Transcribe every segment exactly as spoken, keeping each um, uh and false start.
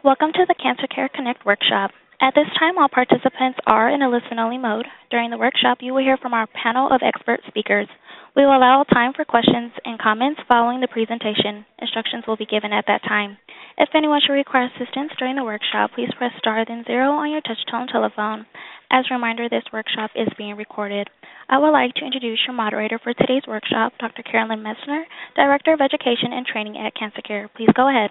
Welcome to the Cancer Care Connect workshop. At this time, all participants are in a listen-only mode. During the workshop, you will hear from our panel of expert speakers. We will allow time for questions and comments following the presentation. Instructions will be given at that time. If anyone should require assistance during the workshop, please press star then zero on your touch-tone telephone. As a reminder, this workshop is being recorded. I would like to introduce your moderator for today's workshop, Doctor Carolyn Messner, Director of Education and Training at Cancer Care. Please go ahead.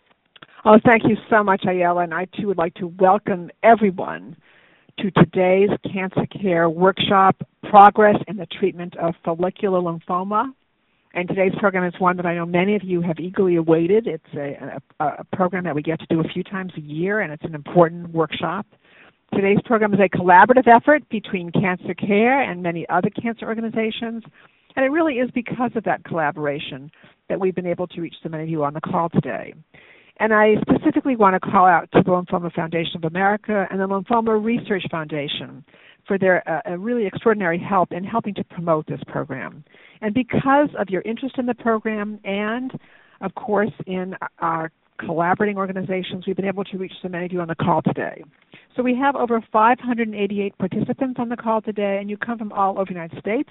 Oh, thank you so much, Ayala, and I too would like to welcome everyone to today's Cancer Care workshop, Progress in the Treatment of Follicular Lymphoma. And today's program is one that I know many of you have eagerly awaited. It's a, a, a program that we get to do a few times a year, and it's an important workshop. Today's program is a collaborative effort between Cancer Care and many other cancer organizations, and it really is because of that collaboration that we've been able to reach so many of you on the call today. And I specifically want to call out to the Lymphoma Foundation of America and the Lymphoma Research Foundation for their uh, really extraordinary help in helping to promote this program. And because of your interest in the program and, of course, in our collaborating organizations, we've been able to reach so many of you on the call today. So we have over five hundred eighty-eight participants on the call today, and you come from all over the United States.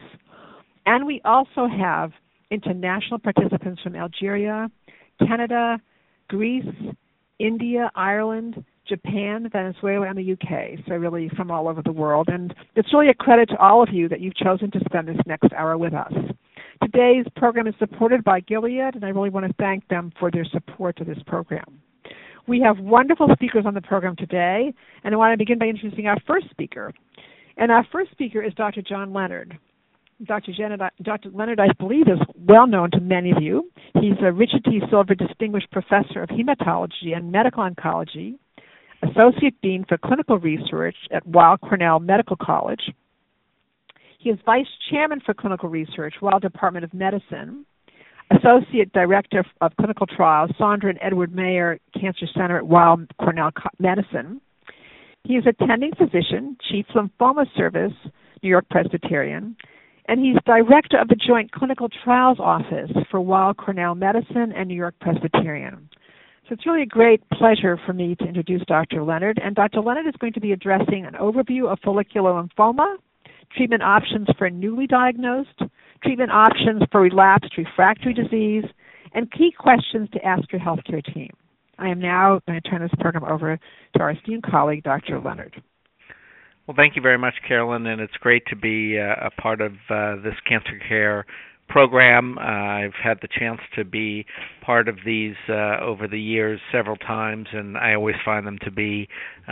And we also have international participants from Algeria, Canada, Greece, India, Ireland, Japan, Venezuela, and the U K, so really from all over the world. And it's really a credit to all of you that you've chosen to spend this next hour with us. Today's program is supported by Gilead, and I really want to thank them for their support of this program. We have wonderful speakers on the program today, and I want to begin by introducing our first speaker. And our first speaker is Doctor John Leonard. Doctor Janet, Doctor Leonard, I believe, is well known to many of you. He's a Richard T. Silver Distinguished Professor of Hematology and Medical Oncology, Associate Dean for Clinical Research at Weill Cornell Medical College. He is Vice Chairman for Clinical Research, Weill Department of Medicine, Associate Director of Clinical Trials, Sandra and Edward Mayer Cancer Center at Weill Cornell Medicine. He is attending physician, Chief Lymphoma Service, New York Presbyterian, and he's director of the Joint Clinical Trials Office for Weill Cornell Medicine and New York Presbyterian. So it's really a great pleasure for me to introduce Doctor Leonard. And Doctor Leonard is going to be addressing an overview of follicular lymphoma, treatment options for newly diagnosed, treatment options for relapsed refractory disease, and key questions to ask your healthcare team. I am now going to turn this program over to our esteemed colleague, Doctor Leonard. Well, thank you very much, Carolyn, and it's great to be uh, a part of uh, this Cancer Care program. Uh, I've had the chance to be part of these uh, over the years several times, and I always find them to be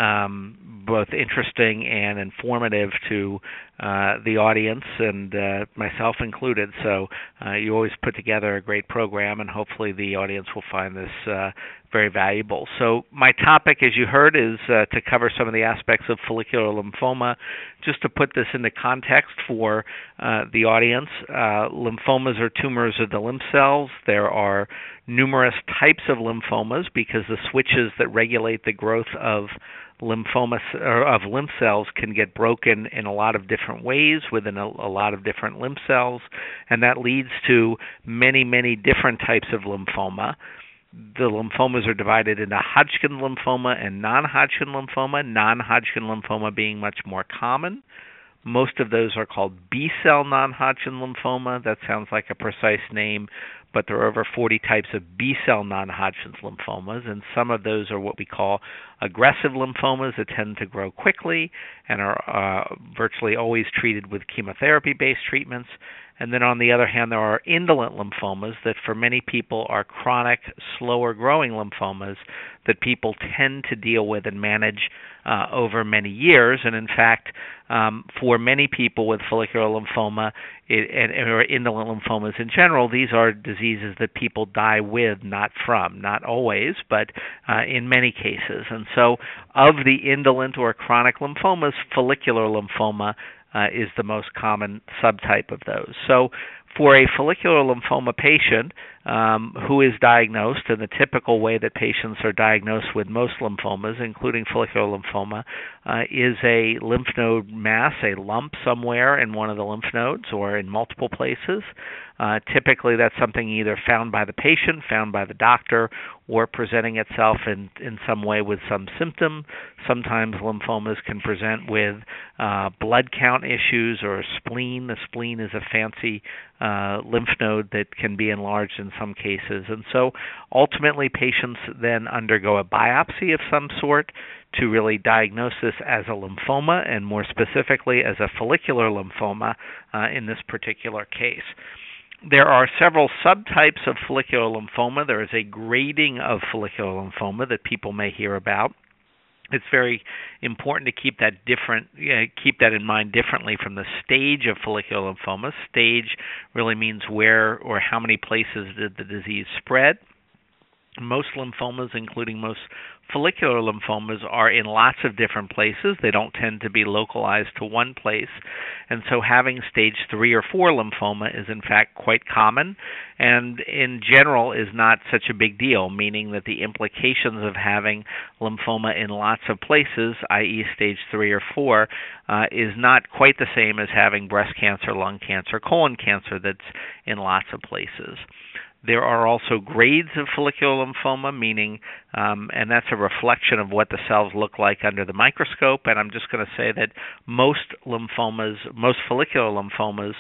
um, both interesting and informative to uh, the audience, and uh, myself included. So uh, you always put together a great program, and hopefully the audience will find this uh, very valuable. So my topic, as you heard, is uh, to cover some of the aspects of follicular lymphoma. Just to put this into context for uh, the audience, uh, lymphomas are tumors of the lymph cells. There are numerous types of lymphomas because the switches that regulate the growth of lymphoma or of lymph cells can get broken in a lot of different ways within a, a lot of different lymph cells, and that leads to many, many different types of lymphoma. The lymphomas are divided into Hodgkin lymphoma and non-Hodgkin lymphoma, non-Hodgkin lymphoma being much more common. Most of those are called B-cell non-Hodgkin lymphoma. That sounds like a precise name, but there are over forty types of B-cell non-Hodgkin's lymphomas, and some of those are what we call aggressive lymphomas that tend to grow quickly and are uh, virtually always treated with chemotherapy-based treatments. And then on the other hand, there are indolent lymphomas that for many people are chronic, slower-growing lymphomas that people tend to deal with and manage uh, over many years. And in fact, um, for many people with follicular lymphoma it, and, or indolent lymphomas in general, these are diseases that people die with, not from, not always, but uh, in many cases. And so of the indolent or chronic lymphomas, follicular lymphoma Uh, is the most common subtype of those. So for a follicular lymphoma patient, um, who is diagnosed, and the typical way that patients are diagnosed with most lymphomas, including follicular lymphoma, uh, is a lymph node mass, a lump somewhere in one of the lymph nodes or in multiple places. Uh, typically, that's something either found by the patient, found by the doctor, or presenting itself in, in some way with some symptom. Sometimes lymphomas can present with uh, blood count issues or a spleen. The spleen is a fancy uh, lymph node that can be enlarged in some cases. And so ultimately, patients then undergo a biopsy of some sort to really diagnose this as a lymphoma, and more specifically as a follicular lymphoma uh, in this particular case. There are several subtypes of follicular lymphoma. There is a grading of follicular lymphoma that people may hear about. It's very important to keep that different, uh, keep that in mind differently from the stage of follicular lymphoma. Stage really means where or how many places did the disease spread. Most lymphomas, including most follicular lymphomas, are in lots of different places. They don't tend to be localized to one place. And so having stage three or four lymphoma is in fact quite common and in general is not such a big deal, meaning that the implications of having lymphoma in lots of places, that is stage three or four, uh, is not quite the same as having breast cancer, lung cancer, colon cancer that's in lots of places. There are also grades of follicular lymphoma, meaning, um, and that's a reflection of what the cells look like under the microscope. And I'm just going to say that most lymphomas, most follicular lymphomas,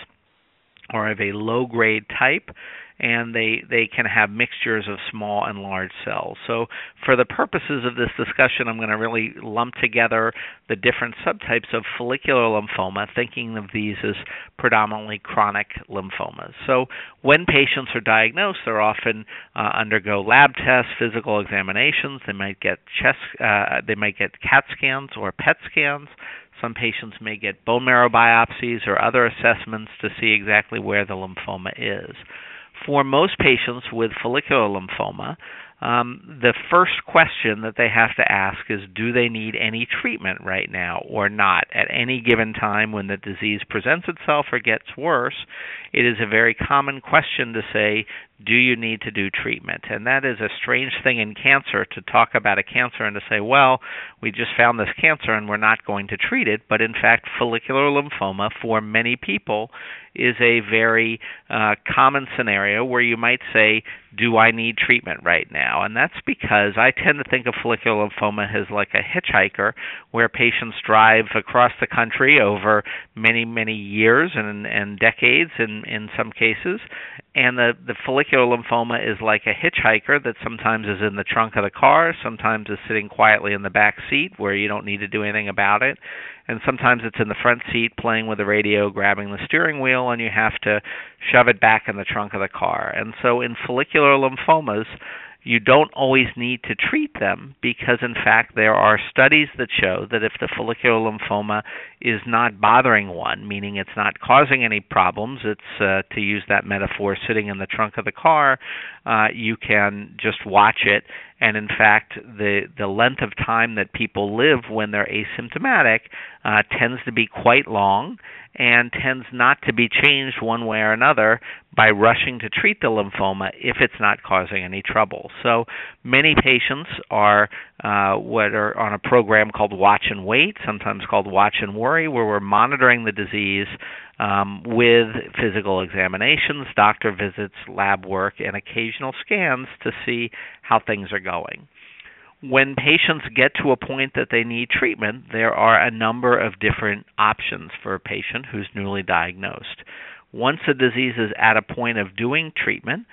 are of a low-grade type, and they, they can have mixtures of small and large cells. So for the purposes of this discussion, I'm going to really lump together the different subtypes of follicular lymphoma, thinking of these as predominantly chronic lymphomas. So when patients are diagnosed, they often uh, undergo lab tests, physical examinations. They might get chest, uh, they might get CAT scans or P E T scans. Some patients may get bone marrow biopsies or other assessments to see exactly where the lymphoma is. For most patients with follicular lymphoma, um, the first question that they have to ask is, do they need any treatment right now or not? At any given time when the disease presents itself or gets worse, it is a very common question to say, do you need to do treatment? And that is a strange thing in cancer, to talk about a cancer and to say, well, we just found this cancer and we're not going to treat it. But in fact, follicular lymphoma for many people is a very uh, common scenario where you might say, do I need treatment right now? And that's because I tend to think of follicular lymphoma as like a hitchhiker, where patients drive across the country over many, many years and, and decades in, in some cases. And the, the follicular lymphoma is like a hitchhiker that sometimes is in the trunk of the car, sometimes is sitting quietly in the back seat where you don't need to do anything about it, and sometimes it's in the front seat playing with the radio, grabbing the steering wheel, and you have to shove it back in the trunk of the car. And so in follicular lymphomas, you don't always need to treat them because, in fact, there are studies that show that if the follicular lymphoma is not bothering one, meaning it's not causing any problems, it's, uh, to use that metaphor, sitting in the trunk of the car, uh, you can just watch it. And, in fact, the, the length of time that people live when they're asymptomatic uh, tends to be quite long and tends not to be changed one way or another by rushing to treat the lymphoma if it's not causing any trouble. So many patients are uh, what are on a program called Watch and Wait, sometimes called Watch and Worry, where we're monitoring the disease um, with physical examinations, doctor visits, lab work, and occasional scans to see how things are going. When patients get to a point that they need treatment, there are a number of different options for a patient who's newly diagnosed. Once the disease is at a point of doing treatment,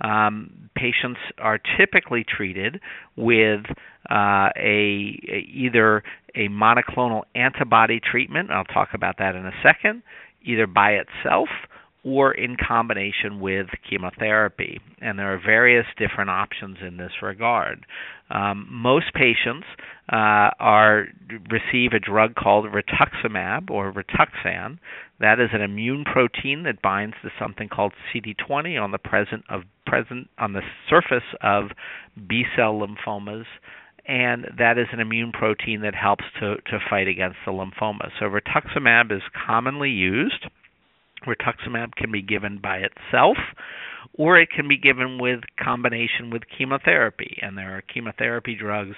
um, patients are typically treated with uh, a, a either a monoclonal antibody treatment, I'll talk about that in a second, either by itself or in combination with chemotherapy. And there are various different options in this regard. Um, most patients uh, are receive a drug called rituximab or Rituxan. That is an immune protein that binds to something called C D twenty on the present of present on the surface of B-cell lymphomas, and that is an immune protein that helps to, to fight against the lymphoma. So rituximab is commonly used. Rituximab can be given by itself, or it can be given with combination with chemotherapy. And there are chemotherapy drugs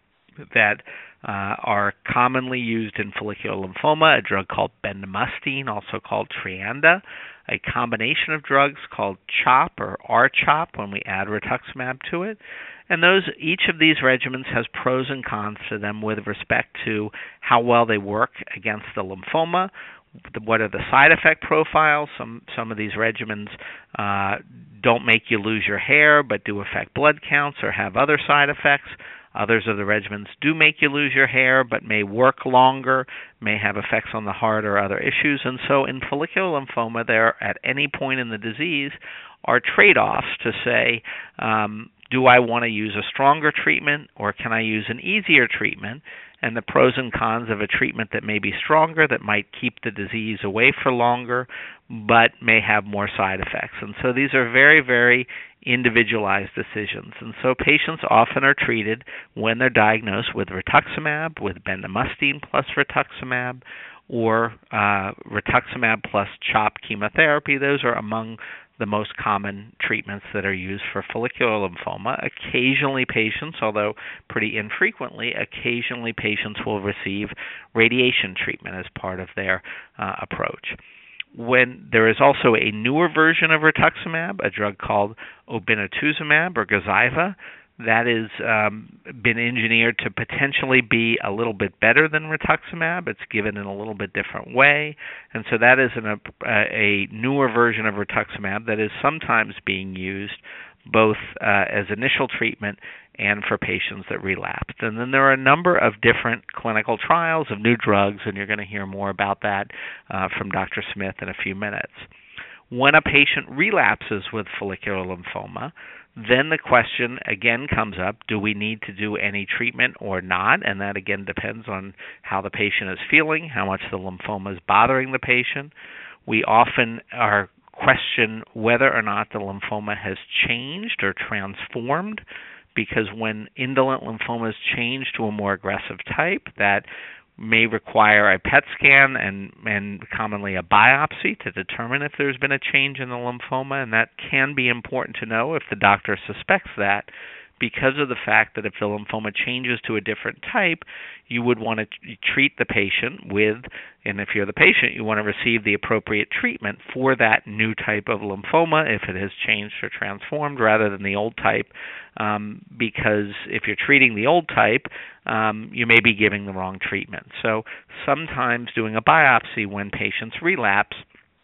that uh, are commonly used in follicular lymphoma, a drug called bendamustine, also called Treanda, a combination of drugs called CHOP or R CHOP when we add rituximab to it. And those, each of these regimens has pros and cons to them with respect to how well they work against the lymphoma. What are the side effect profiles? Some some of these regimens uh, don't make you lose your hair, but do affect blood counts or have other side effects. Others of the regimens do make you lose your hair, but may work longer, may have effects on the heart or other issues. And so in follicular lymphoma, there at any point in the disease are trade-offs to say, um, do I want to use a stronger treatment or can I use an easier treatment? And the pros and cons of a treatment that may be stronger, that might keep the disease away for longer, but may have more side effects. And so these are very, very individualized decisions. And so patients often are treated when they're diagnosed with rituximab, with bendamustine plus rituximab, or uh, rituximab plus CHOP chemotherapy. Those are among the most common treatments that are used for follicular lymphoma. Occasionally patients, although pretty infrequently, occasionally patients will receive radiation treatment as part of their uh, approach. When there is also a newer version of rituximab, a drug called obinutuzumab or Gazyva, that has um, been engineered to potentially be a little bit better than rituximab. It's given in a little bit different way. And so that is an, a, a newer version of rituximab that is sometimes being used both uh, as initial treatment and for patients that relapsed. And then there are a number of different clinical trials of new drugs, and you're going to hear more about that uh, from Doctor Smith in a few minutes. When a patient relapses with follicular lymphoma, then the question again comes up, do we need to do any treatment or not? And that again depends on how the patient is feeling, how much the lymphoma is bothering the patient. We often are question whether or not the lymphoma has changed or transformed, because when indolent lymphomas change to a more aggressive type, that may require a P E T scan and, and commonly a biopsy to determine if there's been a change in the lymphoma, and that can be important to know if the doctor suspects that, because of the fact that if the lymphoma changes to a different type, you would want to treat the patient with, and if you're the patient, you want to receive the appropriate treatment for that new type of lymphoma if it has changed or transformed rather than the old type, um, because if you're treating the old type, um, you may be giving the wrong treatment. So sometimes doing a biopsy when patients relapse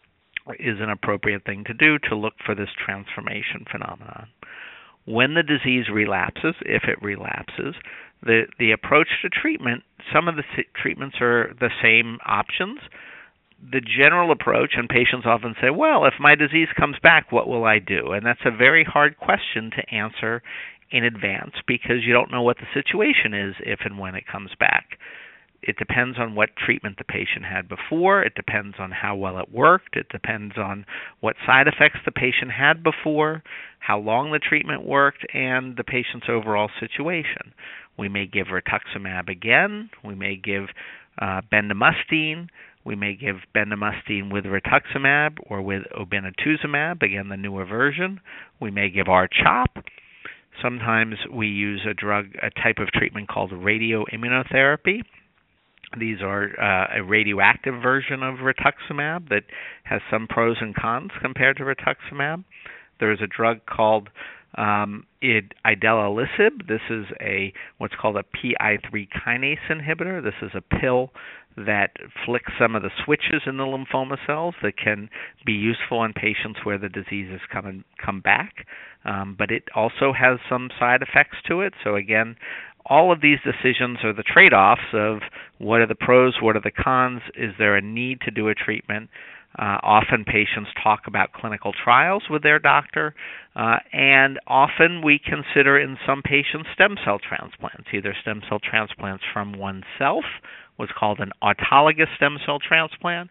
is an appropriate thing to do to look for this transformation phenomenon. When the disease relapses, if it relapses, the, the approach to treatment, some of the treatments are the same options. The general approach, and patients often say, well, if my disease comes back, what will I do? And that's a very hard question to answer in advance because you don't know what the situation is if and when it comes back. It depends on what treatment the patient had before. It depends on how well it worked. It depends on what side effects the patient had before, how long the treatment worked, and the patient's overall situation. We may give rituximab again. We may give uh, bendamustine. We may give bendamustine with rituximab or with obinutuzumab, again, the newer version. We may give R CHOP. Sometimes we use a drug, a type of treatment called radioimmunotherapy. These are uh, a radioactive version of rituximab that has some pros and cons compared to rituximab. There's a drug called um, idelalisib. This is a what's called a P I three kinase inhibitor. This is a pill that flicks some of the switches in the lymphoma cells that can be useful in patients where the disease has come and come back. Um, but it also has some side effects to it. So again, all of these decisions are the trade-offs of what are the pros, what are the cons, is there a need to do a treatment. Uh, often patients talk about clinical trials with their doctor, uh, and often we consider in some patients stem cell transplants, either stem cell transplants from oneself, what's called an autologous stem cell transplant,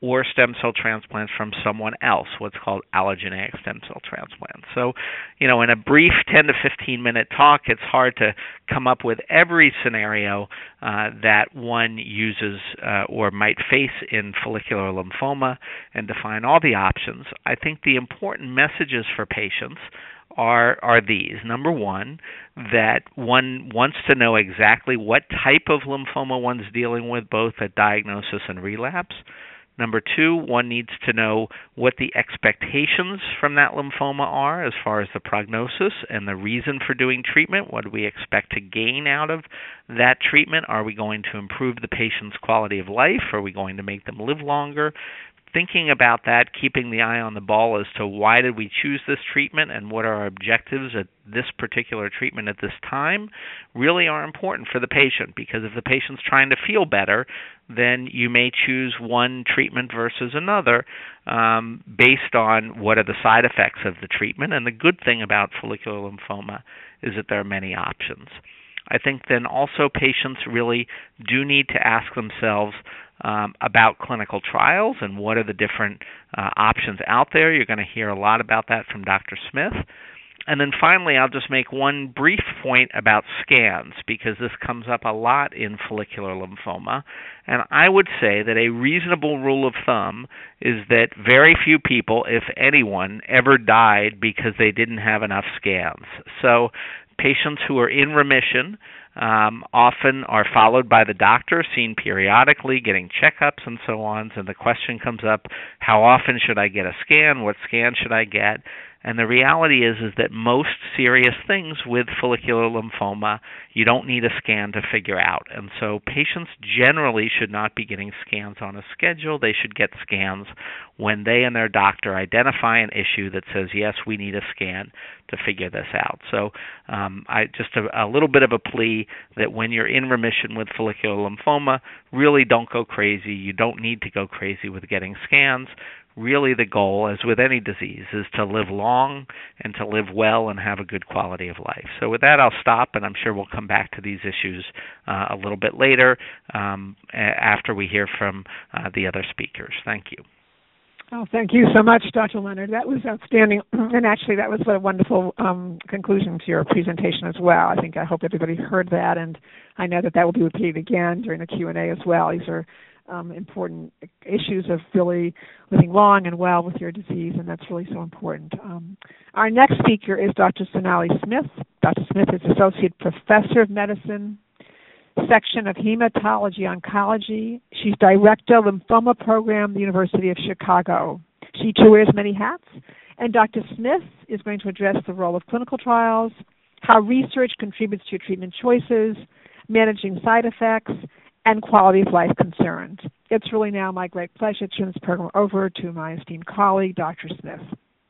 or stem cell transplants from someone else, what's called allogeneic stem cell transplants. So, you know, in a brief ten to fifteen minute talk, it's hard to come up with every scenario uh, that one uses uh, or might face in follicular lymphoma and define all the options. I think the important messages for patients are are these. Number one, that one wants to know exactly what type of lymphoma one's dealing with, both at diagnosis and relapse. Number two, one needs to know what the expectations from that lymphoma are as far as the prognosis and the reason for doing treatment. What do we expect to gain out of that treatment? Are we going to improve the patient's quality of life? Are we going to make them live longer? Thinking about that, keeping the eye on the ball as to why did we choose this treatment and what are our objectives at this particular treatment at this time really are important for the patient, because if the patient's trying to feel better, then you may choose one treatment versus another um, based on what are the side effects of the treatment. And the good thing about follicular lymphoma is that there are many options. I think then also patients really do need to ask themselves Um, about clinical trials and what are the different uh, options out there. You're going to hear a lot about that from Doctor Smith. And then finally, I'll just make one brief point about scans, because this comes up a lot in follicular lymphoma. And I would say that a reasonable rule of thumb is that very few people, if anyone, ever died because they didn't have enough scans. So patients who are in remission Um, often are followed by the doctor, seen periodically, getting checkups and so on. And the question comes up, how often should I get a scan? What scan should I get? And the reality is is that most serious things with follicular lymphoma, you don't need a scan to figure out. And so patients generally should not be getting scans on a schedule. They should get scans when they and their doctor identify an issue that says, yes, we need a scan to figure this out. So um, I just a, a little bit of a plea that when you're in remission with follicular lymphoma, really don't go crazy. You don't need to go crazy with getting scans. Really the goal, as with any disease, is to live long and to live well and have a good quality of life. So with that, I'll stop, and I'm sure we'll come back to these issues uh, a little bit later um, after we hear from uh, the other speakers. Thank you. Oh, thank you so much, Doctor Leonard. That was outstanding. And actually, that was a wonderful um, conclusion to your presentation as well. I think I hope everybody heard that, and I know that that will be repeated again during the Q and A as well. These are um, important issues of really living long and well with your disease, and that's really so important. Um, our next speaker is Doctor Sonali Smith. Doctor Smith is Associate Professor of Medicine, Section of Hematology Oncology. She's Director of Lymphoma Program at the University of Chicago. She too wears many hats. And Doctor Smith is going to address the role of clinical trials, how research contributes to your treatment choices, managing side effects, and quality of life concerns. It's really now my great pleasure to turn this program over to my esteemed colleague, Doctor Smith.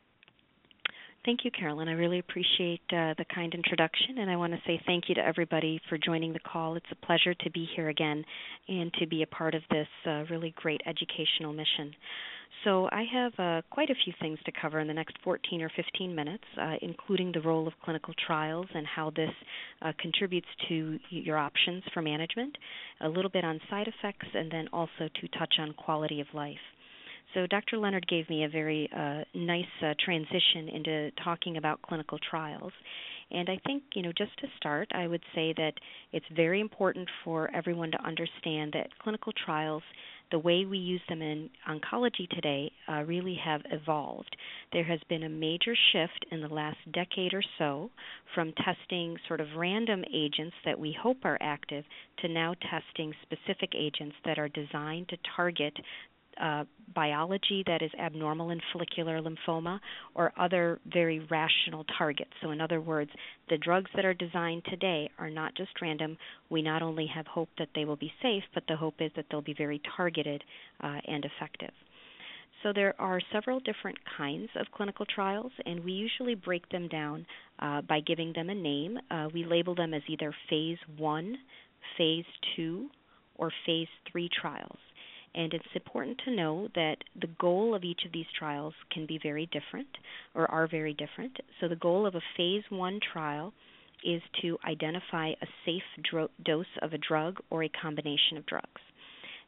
Thank you, Carolyn. I really appreciate uh, the kind introduction, and I want to say thank you to everybody for joining the call. It's a pleasure to be here again and to be a part of this uh, really great educational mission. So I have uh, quite a few things to cover in the next fourteen or fifteen minutes, uh, including the role of clinical trials and how this uh, contributes to your options for management, a little bit on side effects, and then also to touch on quality of life. So Doctor Leonard gave me a very uh, nice uh, transition into talking about clinical trials. And I think, you know, just to start, I would say that it's very important for everyone to understand that clinical trials, the way we use them in oncology today, uh, really have evolved. There has been a major shift in the last decade or so from testing sort of random agents that we hope are active to now testing specific agents that are designed to target Uh, biology that is abnormal in follicular lymphoma or other very rational targets. So in other words, the drugs that are designed today are not just random. We not only have hope that they will be safe, but the hope is that they'll be very targeted uh, and effective. So there are several different kinds of clinical trials, and we usually break them down uh, by giving them a name. Uh, we label them as either phase one, phase two, or phase three trials. And it's important to know that the goal of each of these trials can be very different or are very different. So the goal of a phase one trial is to identify a safe dro- dose of a drug or a combination of drugs.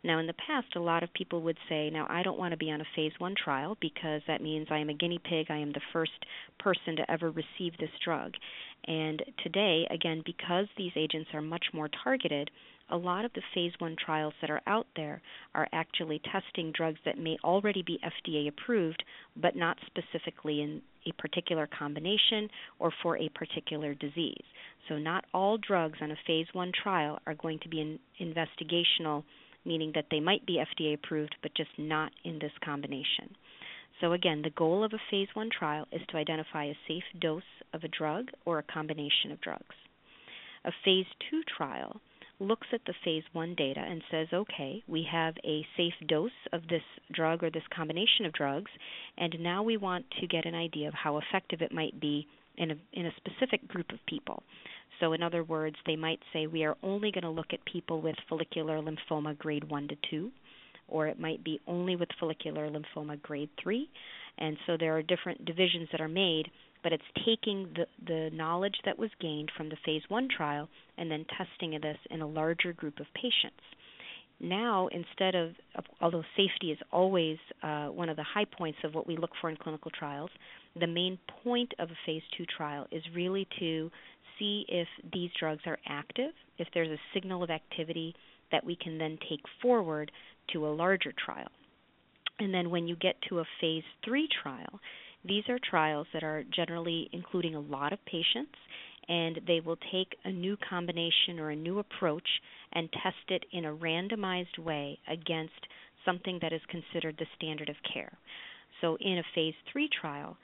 Now, in the past, a lot of people would say, now, I don't want to be on a phase one trial because that means I am a guinea pig. I am the first person to ever receive this drug. And today, again, because these agents are much more targeted, a lot of the phase one trials that are out there are actually testing drugs that may already be F D A approved, but not specifically in a particular combination or for a particular disease. So not all drugs on a phase one trial are going to be in investigational, meaning that they might be F D A approved, but just not in this combination. So again, the goal of a phase one trial is to identify a safe dose of a drug or a combination of drugs. A phase two trial looks at the phase one data and says, okay, we have a safe dose of this drug or this combination of drugs, and now we want to get an idea of how effective it might be in a, in a specific group of people. So in other words, they might say we are only going to look at people with follicular lymphoma grade one to two, or it might be only with follicular lymphoma grade three. And so there are different divisions that are made, but it's taking the, the knowledge that was gained from the phase one trial and then testing this in a larger group of patients. Now, instead of, although safety is always uh, one of the high points of what we look for in clinical trials, the main point of a phase two trial is really to see if these drugs are active, if there's a signal of activity that we can then take forward to a larger trial. And then when you get to a phase three trial, these are trials that are generally including a lot of patients, and they will take a new combination or a new approach and test it in a randomized way against something that is considered the standard of care. So in a phase three trial,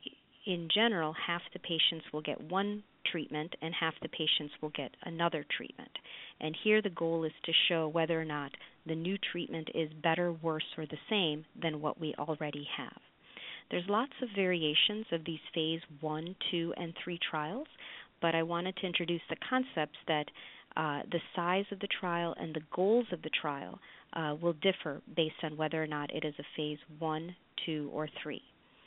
in general, half the patients will get one treatment and half the patients will get another treatment. And here the goal is to show whether or not the new treatment is better, worse, or the same than what we already have. There's lots of variations of these phase one, two, and three trials, but I wanted to introduce the concepts that uh, the size of the trial and the goals of the trial uh, will differ based on whether or not it is a phase one, two, or three.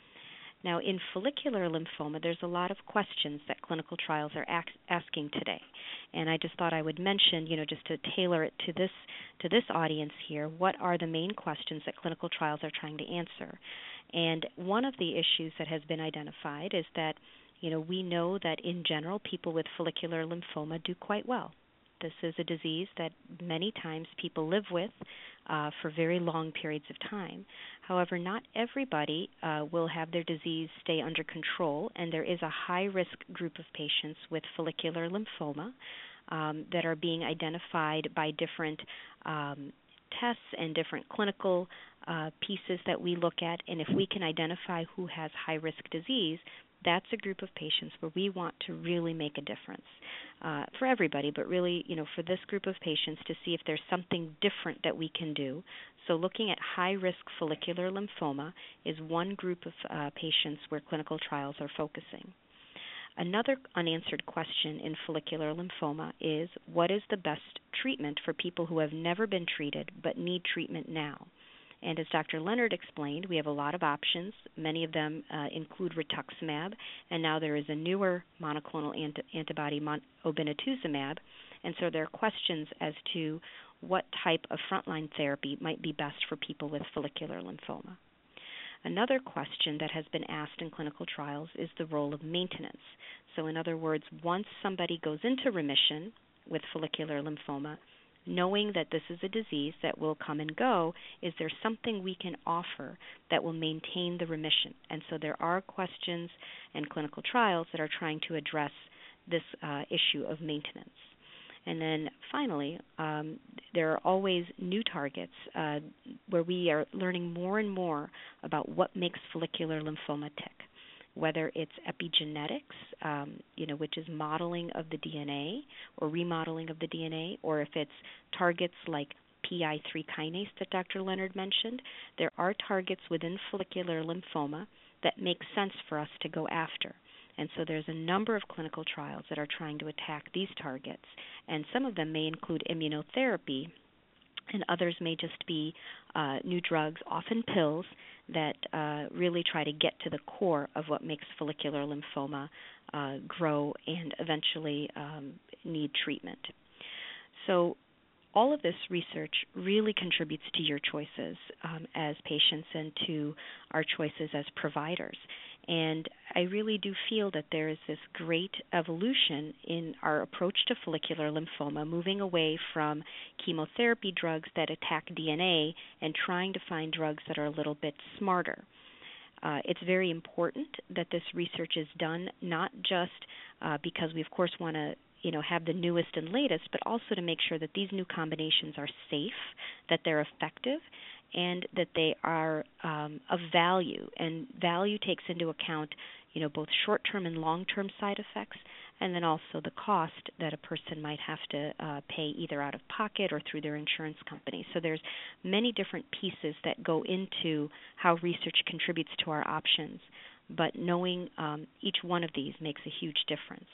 Now, in follicular lymphoma, there's a lot of questions that clinical trials are ax- asking today, and I just thought I would mention, you know, just to tailor it to this to this audience here, what are the main questions that clinical trials are trying to answer? And one of the issues that has been identified is that, you know, we know that in general people with follicular lymphoma do quite well. This is a disease that many times people live with uh, for very long periods of time. However, not everybody uh, will have their disease stay under control, and there is a high-risk group of patients with follicular lymphoma um, that are being identified by different um, tests and different clinical uh, pieces that we look at. And if we can identify who has high-risk disease, that's a group of patients where we want to really make a difference uh, for everybody, but really, you know, for this group of patients to see if there's something different that we can do. So looking at high-risk follicular lymphoma is one group of uh, patients where clinical trials are focusing. Another unanswered question in follicular lymphoma is, what is the best treatment for people who have never been treated but need treatment now? And as Doctor Leonard explained, we have a lot of options. Many of them uh, include rituximab, and now there is a newer monoclonal ant- antibody, mon- obinutuzumab. And so there are questions as to what type of frontline therapy might be best for people with follicular lymphoma. Another question that has been asked in clinical trials is the role of maintenance. So in other words, once somebody goes into remission with follicular lymphoma, knowing that this is a disease that will come and go, is there something we can offer that will maintain the remission? And so there are questions and clinical trials that are trying to address this uh, issue of maintenance. And then finally, um, there are always new targets uh, where we are learning more and more about what makes follicular lymphoma tick, whether it's epigenetics, um, you know, which is modeling of the D N A or remodeling of the D N A, or if it's targets like P I three kinase that Doctor Leonard mentioned. There are targets within follicular lymphoma that make sense for us to go after. And so there's a number of clinical trials that are trying to attack these targets, and some of them may include immunotherapy, and others may just be uh, new drugs, often pills, that uh, really try to get to the core of what makes follicular lymphoma uh, grow and eventually um, need treatment. So all of this research really contributes to your choices um, as patients and to our choices as providers. And I really do feel that there is this great evolution in our approach to follicular lymphoma, moving away from chemotherapy drugs that attack D N A and trying to find drugs that are a little bit smarter. Uh, it's very important that this research is done, not just uh, because we, of course, want to you know, have the newest and latest, but also to make sure that these new combinations are safe, that they're effective, and that they are um, of value. And value takes into account, you know, both short-term and long-term side effects, and then also the cost that a person might have to uh, pay either out of pocket or through their insurance company. So there's many different pieces that go into how research contributes to our options, but knowing um, each one of these makes a huge difference.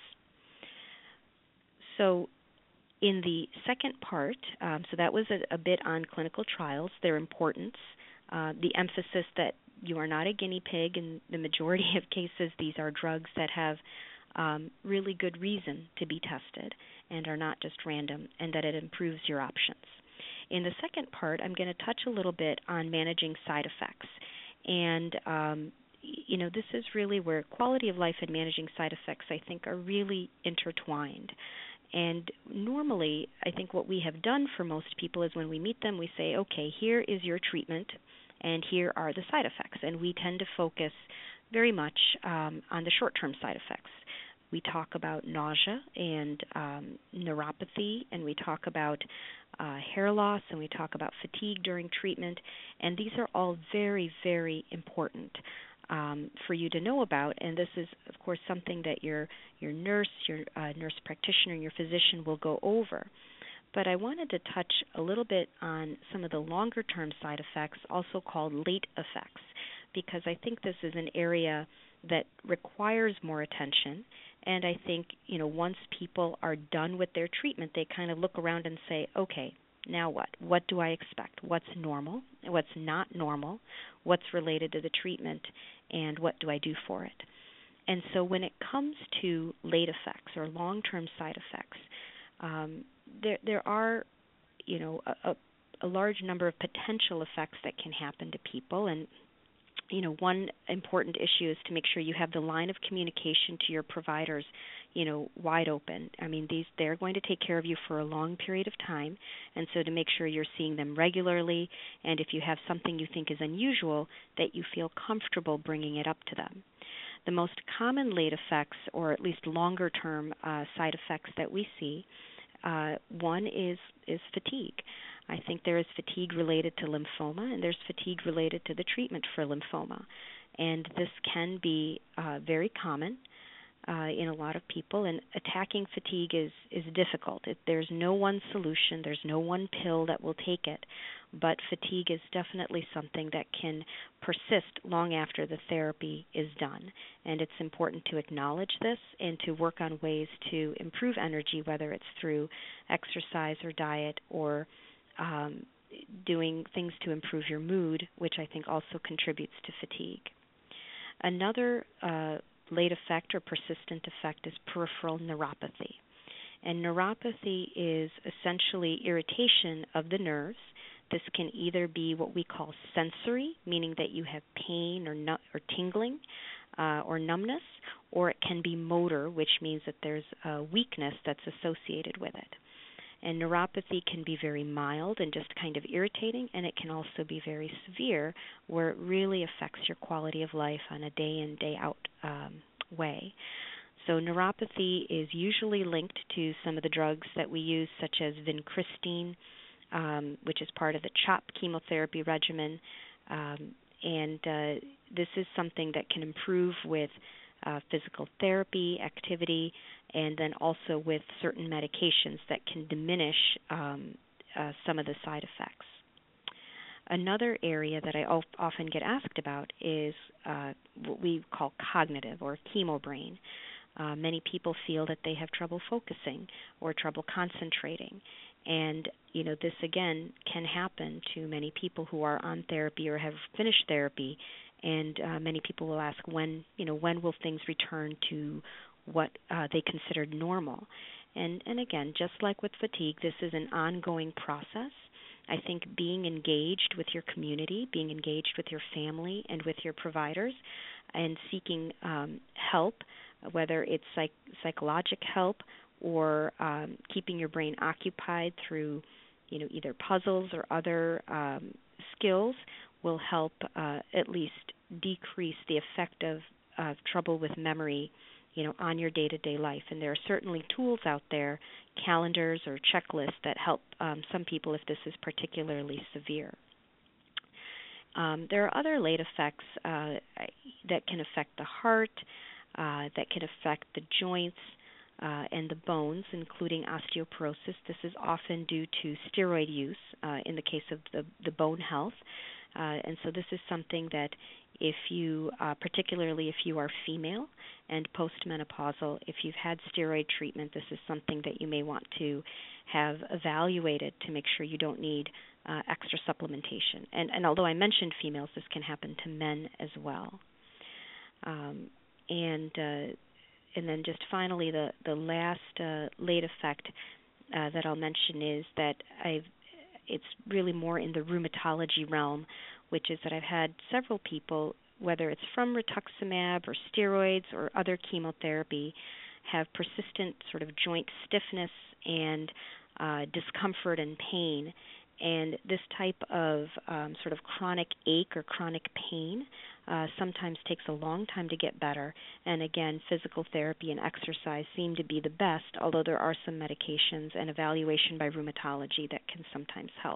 So in the second part, um, so that was a, a bit on clinical trials, their importance, uh, the emphasis that you are not a guinea pig. In the majority of cases, these are drugs that have um, really good reason to be tested and are not just random, and that it improves your options. In the second part, I'm going to touch a little bit on managing side effects. And, um, you know, this is really where quality of life and managing side effects, I think, are really intertwined. And normally, I think what we have done for most people is when we meet them, we say, okay, here is your treatment, and here are the side effects. And we tend to focus very much um, on the short-term side effects. We talk about nausea and um, neuropathy, and we talk about uh, hair loss, and we talk about fatigue during treatment. And these are all very, very important Um, for you to know about, and this is, of course, something that your your nurse, your uh, nurse practitioner, and your physician will go over. But I wanted to touch a little bit on some of the longer-term side effects, also called late effects, because I think this is an area that requires more attention. And I think, you know, once people are done with their treatment, they kind of look around and say, okay, now what? What do I expect? What's normal? What's not normal? What's related to the treatment? And what do I do for it? And so when it comes to late effects or long-term side effects, um, there there are, you know, a, a, a large number of potential effects that can happen to people. And you know, one important issue is to make sure you have the line of communication to your providers, you know, wide open. I mean, these they're going to take care of you for a long period of time, and so to make sure you're seeing them regularly, and if you have something you think is unusual, that you feel comfortable bringing it up to them. The most common late effects, or at least longer-term uh, side effects that we see, uh, one is is fatigue. I think there is fatigue related to lymphoma, and there's fatigue related to the treatment for lymphoma. And this can be uh, very common uh, in a lot of people, and attacking fatigue is, is difficult. It, there's no one solution. There's no one pill that will take it. But fatigue is definitely something that can persist long after the therapy is done. And it's important to acknowledge this and to work on ways to improve energy, whether it's through exercise or diet or Um, doing things to improve your mood, which I think also contributes to fatigue. Another uh, late effect or persistent effect is peripheral neuropathy. And neuropathy is essentially irritation of the nerves. This can either be what we call sensory, meaning that you have pain or, nu- or tingling uh, or numbness, or it can be motor, which means that there's a weakness that's associated with it. And neuropathy can be very mild and just kind of irritating, and it can also be very severe, where it really affects your quality of life on a day-in, day-out um, way. So neuropathy is usually linked to some of the drugs that we use, such as vincristine, um, which is part of the CHOP chemotherapy regimen. Um, and uh, this is something that can improve with uh, physical therapy, activity, and then also with certain medications that can diminish um, uh, some of the side effects. Another area that I of- often get asked about is uh, what we call cognitive or chemobrain. Uh, many people feel that they have trouble focusing or trouble concentrating. And, you know, this again can happen to many people who are on therapy or have finished therapy. And uh, many people will ask when, you know, when will things return to what uh, they considered normal? And, and again, just like with fatigue, this is an ongoing process. I think being engaged with your community, being engaged with your family and with your providers, and seeking um, help, whether it's psych- psychologic help or um, keeping your brain occupied through, you know, either puzzles or other um, skills, will help uh, at least decrease the effect of, of trouble with memory, you know, on your day-to-day life. And there are certainly tools out there, calendars or checklists, that help um, some people if this is particularly severe. Um, there are other late effects uh, that can affect the heart, uh, that can affect the joints uh, and the bones, including osteoporosis. This is often due to steroid use uh, in the case of the, the bone health. Uh, and so this is something that if you, uh, particularly if you are female and postmenopausal, if you've had steroid treatment, this is something that you may want to have evaluated to make sure you don't need uh, extra supplementation. And, and although I mentioned females, this can happen to men as well. Um, and uh, and then just finally, the, the last uh, late effect uh, that I'll mention is that I've it's really more in the rheumatology realm, which is that I've had several people, whether it's from rituximab or steroids or other chemotherapy, have persistent sort of joint stiffness and uh, discomfort and pain. And this type of um, sort of chronic ache or chronic pain uh, sometimes takes a long time to get better. And again, physical therapy and exercise seem to be the best, although there are some medications and evaluation by rheumatology that can sometimes help.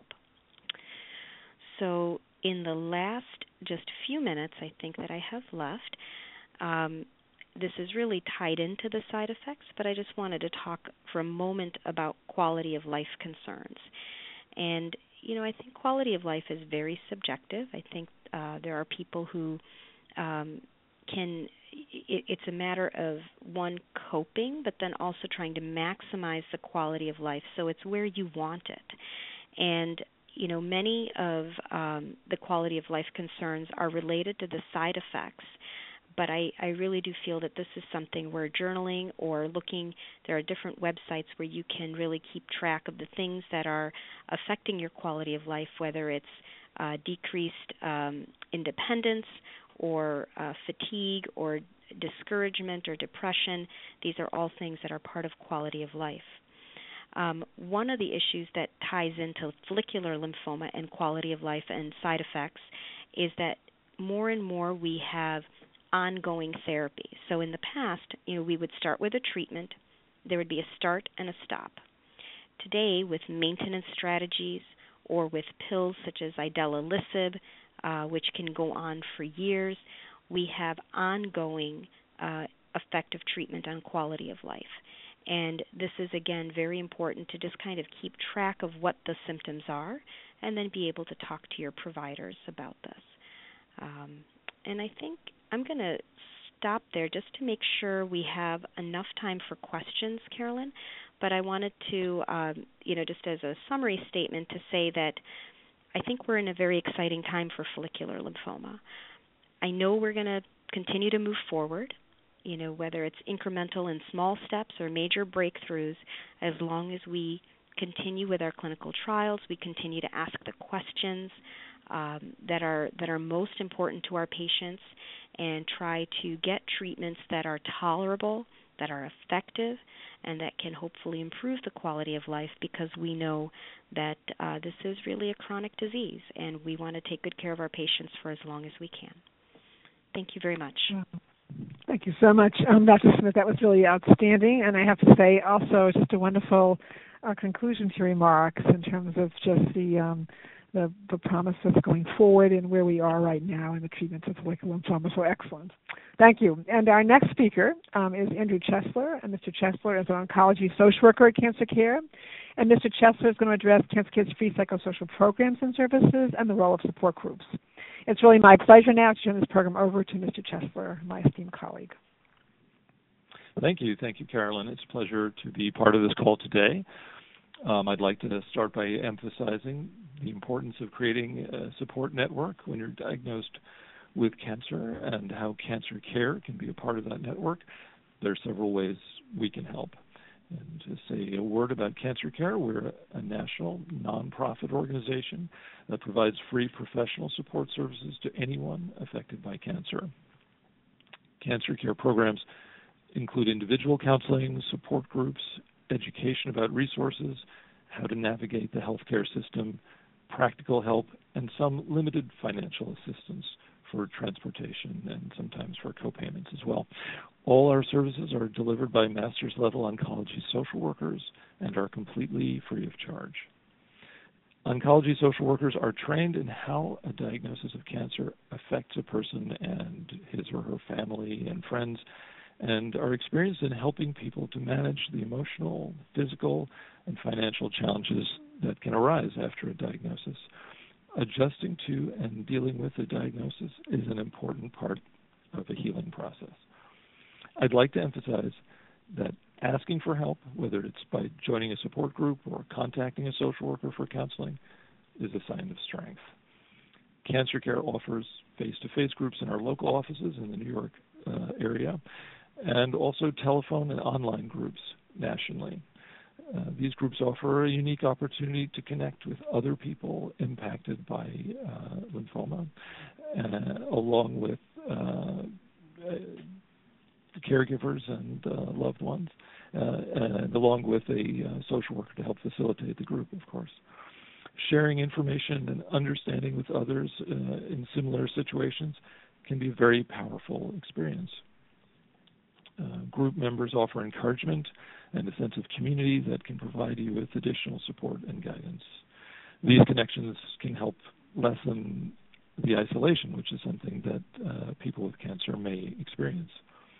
So in the last just few minutes, I think that I have left, um, this is really tied into the side effects, but I just wanted to talk for a moment about quality of life concerns. And, you know, I think quality of life is very subjective. I think uh, there are people who um, can, it, it's a matter of, one, coping, but then also trying to maximize the quality of life. So it's where you want it. And, you know, many of um, the quality of life concerns are related to the side effects. But I, I really do feel that this is something where journaling or looking, there are different websites where you can really keep track of the things that are affecting your quality of life, whether it's uh, decreased um, independence or uh, fatigue or discouragement or depression. These are all things that are part of quality of life. Um, one of the issues that ties into follicular lymphoma and quality of life and side effects is that more and more we have ongoing therapy. So in the past, you know, we would start with a treatment. There would be a start and a stop. Today, with maintenance strategies or with pills such as idelalisib, uh, which can go on for years, we have ongoing uh, effective treatment on quality of life. And this is, again, very important to just kind of keep track of what the symptoms are and then be able to talk to your providers about this. Um, and I think I'm going to stop there just to make sure we have enough time for questions, Carolyn. But I wanted to, um, you know, just as a summary statement to say that I think we're in a very exciting time for follicular lymphoma. I know we're going to continue to move forward, you know, whether it's incremental and small steps or major breakthroughs, as long as we continue with our clinical trials, we continue to ask the questions um, that are that are most important to our patients, and try to get treatments that are tolerable, that are effective, and that can hopefully improve the quality of life, because we know that uh, this is really a chronic disease, and we want to take good care of our patients for as long as we can. Thank you very much. Thank you so much, um, Doctor Smith. That was really outstanding, and I have to say also just a wonderful uh, conclusion to your remarks in terms of just the um, The, the promise that's going forward and where we are right now in the treatment of follicular lymphoma. So excellent. Thank you. And our next speaker um, is Andrew Chesler. And Mister Chesler is an oncology social worker at Cancer Care. And Mister Chesler is going to address Cancer Care's free psychosocial programs and services and the role of support groups. It's really my pleasure now to turn this program over to Mister Chesler, my esteemed colleague. Thank you. Thank you, Carolyn. It's a pleasure to be part of this call today. Um, I'd like to start by emphasizing the importance of creating a support network when you're diagnosed with cancer and how Cancer Care can be a part of that network. There are several ways we can help. And to say a word about Cancer Care, we're a national nonprofit organization that provides free professional support services to anyone affected by cancer. Cancer Care programs include individual counseling, support groups, education about resources, how to navigate the healthcare system, practical help, and some limited financial assistance for transportation and sometimes for co-payments as well. All our services are delivered by master's level oncology social workers and are completely free of charge. Oncology social workers are trained in how a diagnosis of cancer affects a person and his or her family and friends, and are experienced in helping people to manage the emotional, physical, and financial challenges that can arise after a diagnosis. Adjusting to and dealing with a diagnosis is an important part of a healing process. I'd like to emphasize that asking for help, whether it's by joining a support group or contacting a social worker for counseling, is a sign of strength. Cancer Care offers face-to-face groups in our local offices in the New York uh, area, and also telephone and online groups nationally. Uh, these groups offer a unique opportunity to connect with other people impacted by uh, lymphoma, uh, along with uh, caregivers and uh, loved ones, uh, and along with a uh, social worker to help facilitate the group, of course. Sharing information and understanding with others uh, in similar situations can be a very powerful experience. Uh, group members offer encouragement and a sense of community that can provide you with additional support and guidance. These connections can help lessen the isolation, which is something that uh, people with cancer may experience.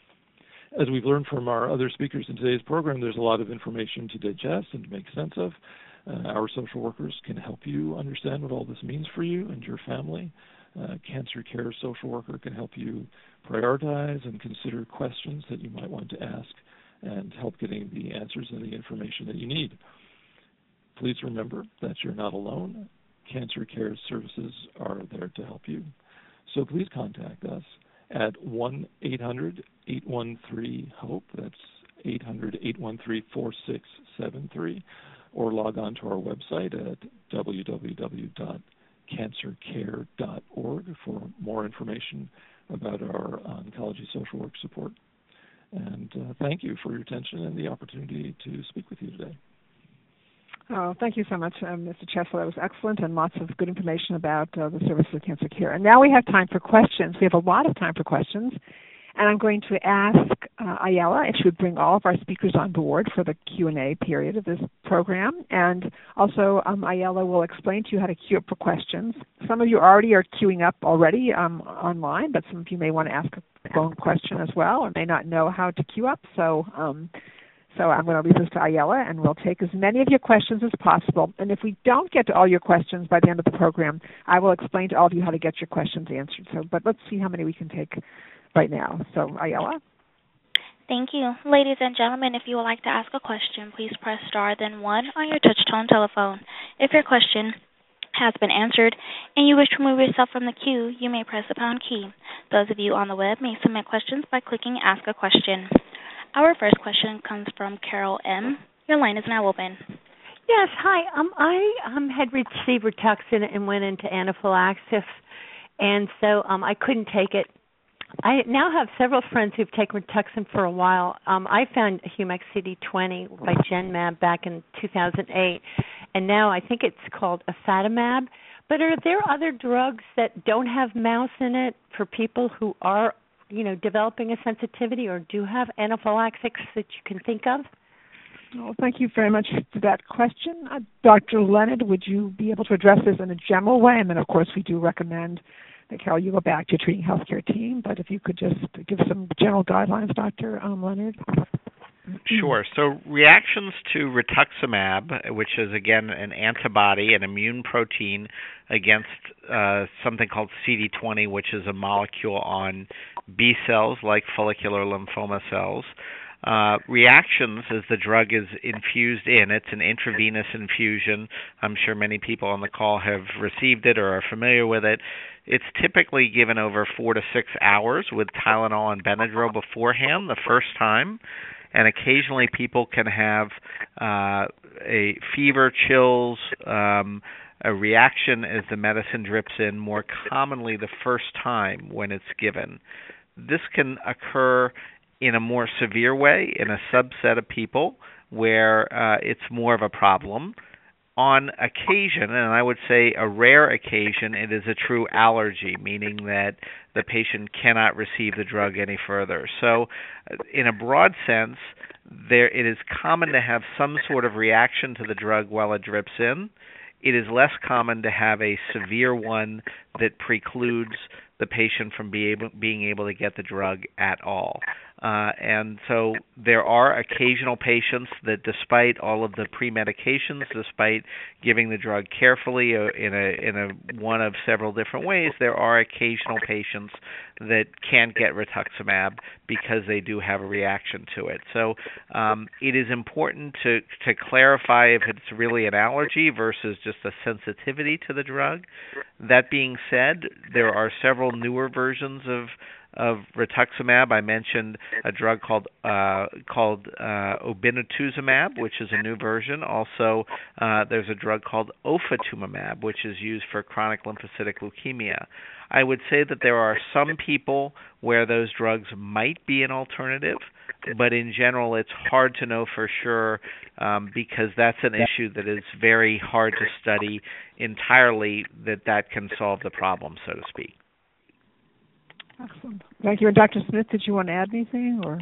As we've learned from our other speakers in today's program, there's a lot of information to digest and to make sense of. Uh, our social workers can help you understand what all this means for you and your family. Uh, Cancer Care social worker can help you prioritize and consider questions that you might want to ask and help getting the answers and the information that you need. Please remember that you're not alone. Cancer Care services are there to help you. So please contact us at one eight hundred, eight one three, HOPE. That's eight hundred, eight one three, four six seven three. Or log on to our website at w w w dot cancer care dot org for more information about our oncology social work support. And uh, thank you for your attention and the opportunity to speak with you today. Oh, thank you so much, um, Mister Chesler. That was excellent and lots of good information about uh, the service of Cancer Care. And now we have time for questions. We have a lot of time for questions. And I'm going to ask uh, Ayala if she would bring all of our speakers on board for the Q and A period of this program. And also, um, Ayala will explain to you how to queue up for questions. Some of you already are queuing up already um, online, but some of you may want to ask a phone question as well or may not know how to queue up. So um, so I'm going to leave this to Ayala, and we'll take as many of your questions as possible. And if we don't get to all your questions by the end of the program, I will explain to all of you how to get your questions answered. So, but let's see how many we can take right now. So, Ayala? Thank you. Ladies and gentlemen, if you would like to ask a question, please press star then one on your touch-tone telephone. If your question has been answered and you wish to remove yourself from the queue, you may press the pound key. Those of you on the web may submit questions by clicking Ask a Question. Our first question comes from Carol M. Your line is now open. Yes, hi. Um, I um, had received Rituxan and went into anaphylaxis, and so um, I couldn't take it. I now have several friends who've taken Rituxan for a while. Um, I found Humex C D twenty by Genmab back in two thousand eight, and now I think it's called Afatimab. But are there other drugs that don't have mouse in it for people who are, you know, developing a sensitivity or do have anaphylaxis that you can think of? Well, thank you very much for that question. Uh, Doctor Leonard, would you be able to address this in a general way? And then, of course, we do recommend that, Carol, you go back to your treating healthcare team. But if you could just give some general guidelines, Doctor Um, Leonard. Sure. So reactions to rituximab, which is, again, an antibody, an immune protein against uh, something called C D twenty, which is a molecule on B cells like follicular lymphoma cells. Uh, reactions as the drug is infused in. It's an intravenous infusion. I'm sure many people on the call have received it or are familiar with it. It's typically given over four to six hours with Tylenol and Benadryl beforehand the first time. and occasionally people can have uh, a fever, chills, um, a reaction as the medicine drips in, more commonly the first time when it's given. This can occur in a more severe way in a subset of people where uh, it's more of a problem. On occasion, and I would say a rare occasion, it is a true allergy, meaning that the patient cannot receive the drug any further. So in a broad sense, there it is common to have some sort of reaction to the drug while it drips in. It is less common to have a severe one that precludes the patient from be able, being able to get the drug at all. Uh, and so there are occasional patients that, despite all of the pre-medications, despite giving the drug carefully uh, in a in a one of several different ways, there are occasional patients that can't get rituximab because they do have a reaction to it. So um, it is important to to clarify if it's really an allergy versus just a sensitivity to the drug. That being said, there are several newer versions of of rituximab. I mentioned a drug called uh, called uh, obinutuzumab, which is a new version. Also, uh, there's a drug called ofatumumab, which is used for chronic lymphocytic leukemia. I would say that there are some people where those drugs might be an alternative, but in general, it's hard to know for sure um, because that's an issue that is very hard to study entirely, that that can solve the problem, so to speak. Excellent. Thank you. And Doctor Smith, did you want to add anything? Or?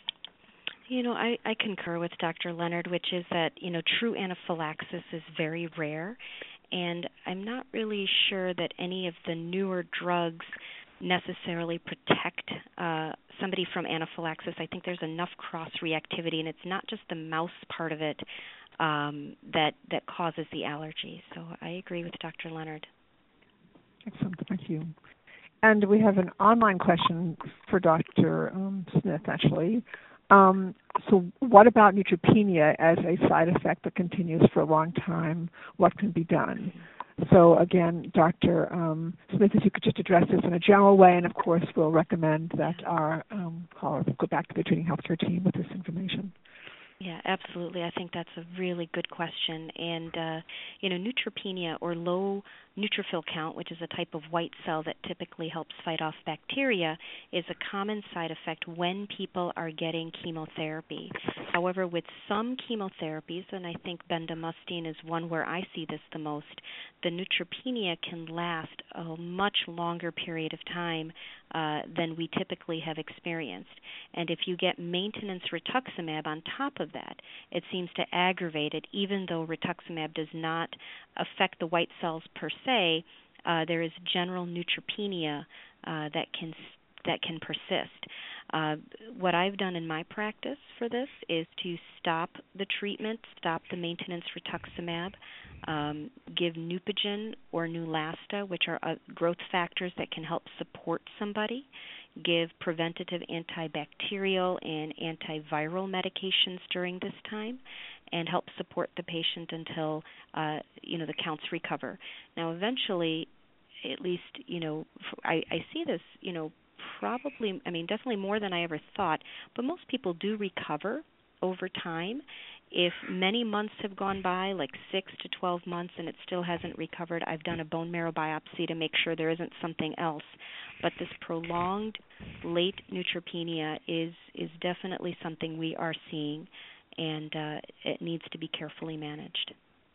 You know, I, I concur with Doctor Leonard, which is that, you know, true anaphylaxis is very rare, and I'm not really sure that any of the newer drugs necessarily protect uh, somebody from anaphylaxis. I think there's enough cross-reactivity, and it's not just the mouse part of it um, that, that causes the allergy. So I agree with Doctor Leonard. Excellent. Thank you. And we have an online question for Doctor Um, Smith, actually. Um, so what about neutropenia as a side effect that continues for a long time? What can be done? So again, Doctor Um, Smith, if you could just address this in a general way, and of course we'll recommend that our um, caller go back to the treating healthcare team with this information. Yeah, absolutely. I think that's a really good question. And, uh, you know, neutropenia, or low neutrophil count, which is a type of white cell that typically helps fight off bacteria, is a common side effect when people are getting chemotherapy. However, with some chemotherapies, and I think bendamustine is one where I see this the most, the neutropenia can last a much longer period of time uh, than we typically have experienced. And if you get maintenance rituximab on top of that, it seems to aggravate it, even though rituximab does not affect the white cells per se. Uh, there is general neutropenia uh, that can that can persist. Uh, what I've done in my practice for this is to stop the treatment, stop the maintenance rituximab, um, give Neupogen or Neulasta, which are uh, growth factors that can help support somebody, give preventative antibacterial and antiviral medications during this time, and help support the patient until uh, you know the counts recover. Now, eventually, at least you know I, I see this you know probably I mean definitely more than I ever thought, but most people do recover over time. If many months have gone by, like six to twelve months, and it still hasn't recovered, I've done a bone marrow biopsy to make sure there isn't something else. But this prolonged late neutropenia is is definitely something we are seeing, and uh, it needs to be carefully managed.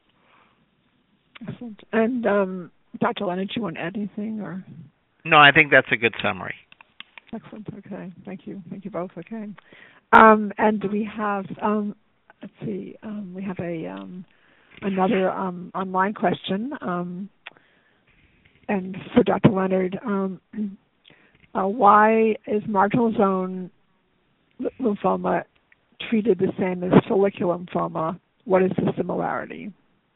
Excellent. And um, Doctor Leonard, do you want to add anything? Or? No, I think that's a good summary. Excellent. Okay. Thank you. Thank you both. Okay. Um, and we have, um, let's see, um, we have a um, another um, online question. Um, and for Doctor Leonard, um, uh, why is marginal zone lymphoma treated the same as follicular lymphoma? What is the similarity?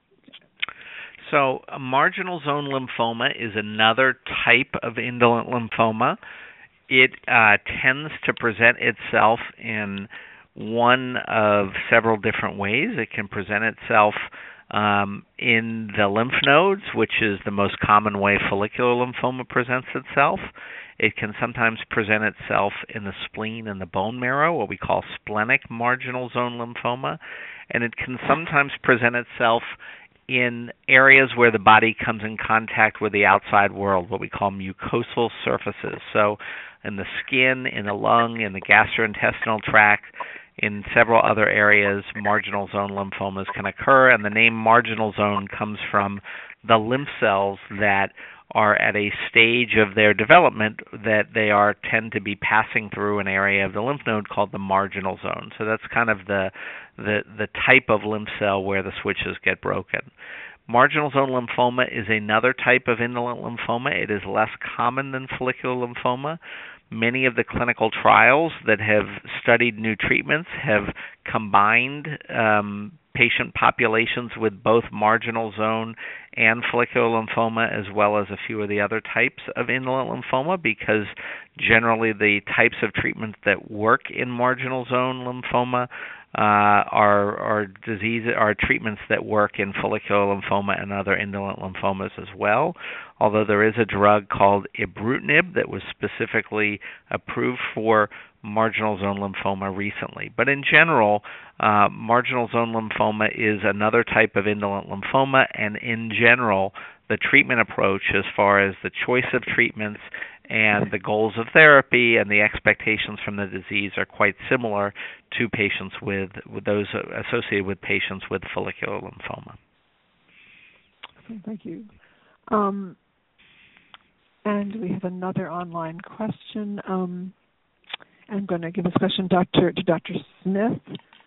So a marginal zone lymphoma is another type of indolent lymphoma. It uh, tends to present itself in one of several different ways. It can present itself um, in the lymph nodes, which is the most common way follicular lymphoma presents itself. It can sometimes present itself in the spleen and the bone marrow, what we call splenic marginal zone lymphoma, and it can sometimes present itself in areas where the body comes in contact with the outside world, what we call mucosal surfaces. So in the skin, in the lung, in the gastrointestinal tract, in several other areas, marginal zone lymphomas can occur, and the name marginal zone comes from the lymph cells that are at a stage of their development that they are tend to be passing through an area of the lymph node called the marginal zone. So that's kind of the the, the type of lymph cell where the switches get broken. Marginal zone lymphoma is another type of indolent lymphoma. It is less common than follicular lymphoma. Many of the clinical trials that have studied new treatments have combined um, patient populations with both marginal zone and follicular lymphoma, as well as a few of the other types of indolent lymphoma, because generally the types of treatments that work in marginal zone lymphoma uh, are are disease are treatments that work in follicular lymphoma and other indolent lymphomas as well. Although there is a drug called ibrutinib that was specifically approved for marginal zone lymphoma recently. But in general, uh, marginal zone lymphoma is another type of indolent lymphoma, and in general, the treatment approach as far as the choice of treatments and the goals of therapy and the expectations from the disease are quite similar to patients with, with those associated with patients with follicular lymphoma. Thank you. Um, and we have another online question. Um, I'm going to give this question Doctor to Doctor Smith.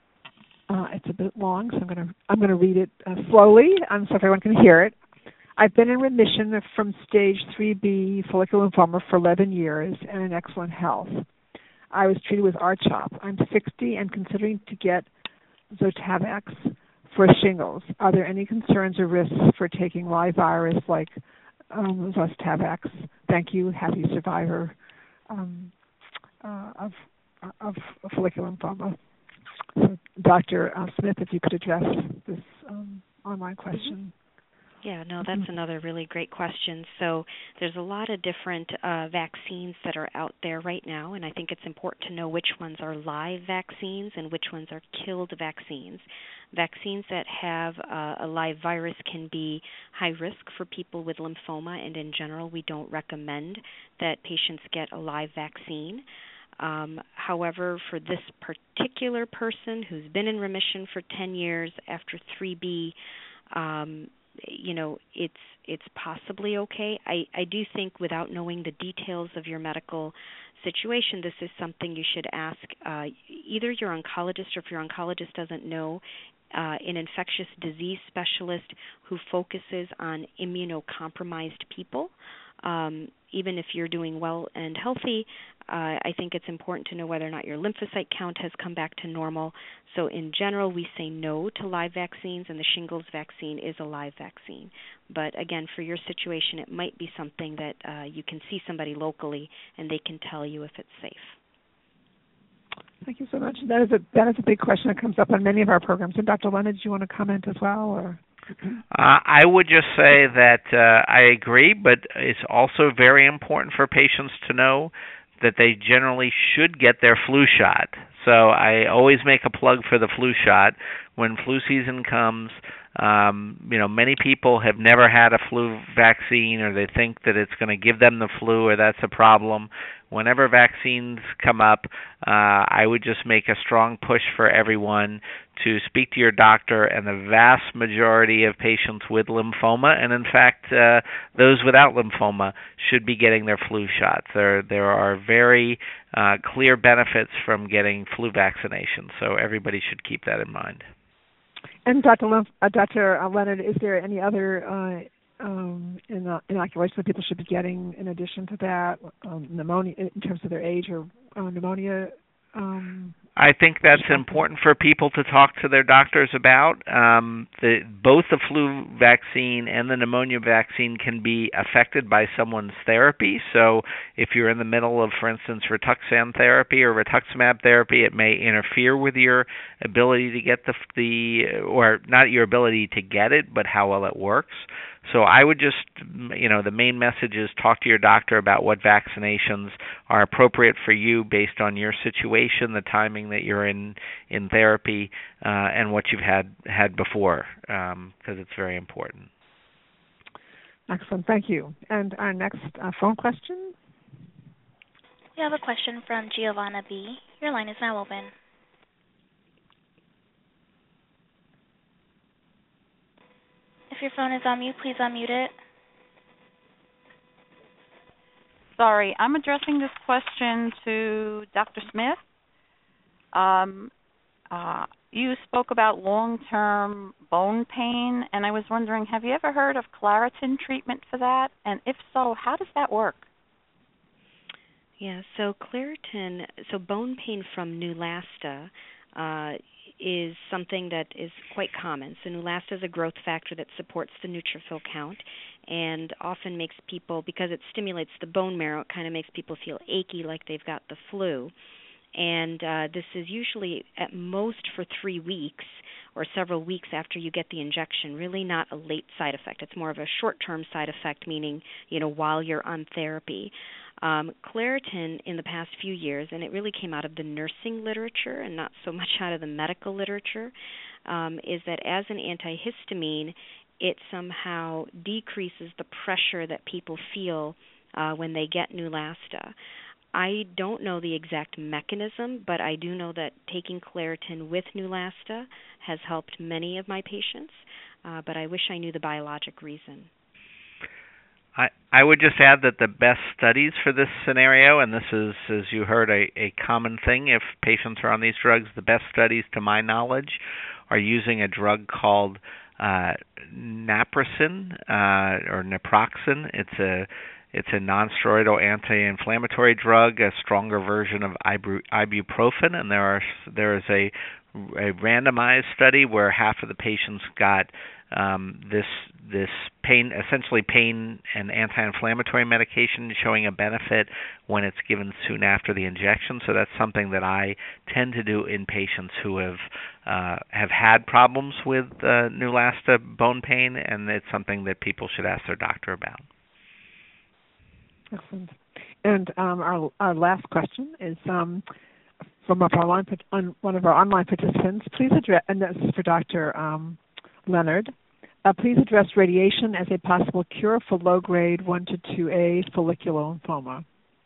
Uh, it's a bit long, so I'm going to I'm going to read it uh, slowly, um, so everyone can hear it. I've been in remission from stage three B follicular lymphoma for eleven years and in excellent health. I was treated with R CHOP. I'm sixty and considering to get Zotavax for shingles. Are there any concerns or risks for taking live virus like um, Zotavax? Thank you. Happy survivor um, uh, of, of follicular lymphoma. So, Doctor Uh, Smith, if you could address this um, online question. Yeah, no, that's another really great question. So there's a lot of different uh, vaccines that are out there right now, and I think it's important to know which ones are live vaccines and which ones are killed vaccines. Vaccines that have uh, a live virus can be high risk for people with lymphoma, and in general, we don't recommend that patients get a live vaccine. Um, however, for this particular person who's been in remission for ten years after three B, um, you know, it's it's possibly okay. I, I do think without knowing the details of your medical situation, this is something you should ask uh, either your oncologist, or if your oncologist doesn't know, uh, an infectious disease specialist who focuses on immunocompromised people. Um, even if you're doing well and healthy, uh, I think it's important to know whether or not your lymphocyte count has come back to normal. So in general, we say no to live vaccines, and the shingles vaccine is a live vaccine. But again, for your situation, it might be something that uh, you can see somebody locally, and they can tell you if it's safe. Thank you so much. That is a that is a big question that comes up on many of our programs. And Doctor Leonard, do you want to comment as well, or? Uh, I would just say that uh, I agree, but it's also very important for patients to know that they generally should get their flu shot. So I always make a plug for the flu shot. When flu season comes, um, you know, many people have never had a flu vaccine, or they think that it's going to give them the flu, or that's a problem. Whenever vaccines come up, uh, I would just make a strong push for everyone to speak to your doctor, and the vast majority of patients with lymphoma, and in fact uh, those without lymphoma, should be getting their flu shots. There there are very uh, clear benefits from getting flu vaccinations, so everybody should keep that in mind. And Doctor Lim- uh, Doctor Leonard, is there any other uh, um, inoculation that people should be getting in addition to that, um, pneumonia, in terms of their age, or uh, pneumonia? Um, I think that's important for people to talk to their doctors about. Um, the, both the flu vaccine and the pneumonia vaccine can be affected by someone's therapy. So if you're in the middle of, for instance, Rituxan therapy or rituximab therapy, it may interfere with your ability to get the, the or not your ability to get it, but how well it works. So I would just, you know, the main message is talk to your doctor about what vaccinations are appropriate for you based on your situation, the timing that you're in in therapy, uh, and what you've had had before, because um, it's very important. Excellent, thank you. And our next uh, phone question? We have a question from Giovanna B. Your line is now open. If your phone is on mute, please unmute it. Sorry, I'm addressing this question to Doctor Smith. Um, uh, you spoke about long-term bone pain, and I was wondering, have you ever heard of Claritin treatment for that? And if so, how does that work? Yeah, so Claritin, so bone pain from Neulasta, uh, is something that is quite common. So Neulasta is a growth factor that supports the neutrophil count and often makes people, because it stimulates the bone marrow, it kind of makes people feel achy like they've got the flu. And uh, this is usually at most for three weeks or several weeks after you get the injection, really not a late side effect. It's more of a short-term side effect, meaning, you know, while you're on therapy. Um, Claritin in the past few years, and it really came out of the nursing literature and not so much out of the medical literature, um, is that as an antihistamine, it somehow decreases the pressure that people feel uh, when they get Neulasta. I don't know the exact mechanism, but I do know that taking Claritin with Neulasta has helped many of my patients, uh, but I wish I knew the biologic reason. I, I would just add that the best studies for this scenario, and this is, as you heard, a, a common thing if patients are on these drugs, the best studies, to my knowledge, are using a drug called uh, naproxen uh, or naproxen. It's a it's a non-steroidal anti-inflammatory drug, a stronger version of ibu, ibuprofen, and there are there is a a randomized study where half of the patients got um, this this pain, essentially pain and anti-inflammatory medication, showing a benefit when it's given soon after the injection. So that's something that I tend to do in patients who have uh, have had problems with uh, Neulasta bone pain, and it's something that people should ask their doctor about. Excellent. And um, our our last question is um, from our online, on one of our online participants. Please address, and this is for Doctor Um, Leonard. Uh, please address radiation as a possible cure for low-grade one to two A follicular lymphoma.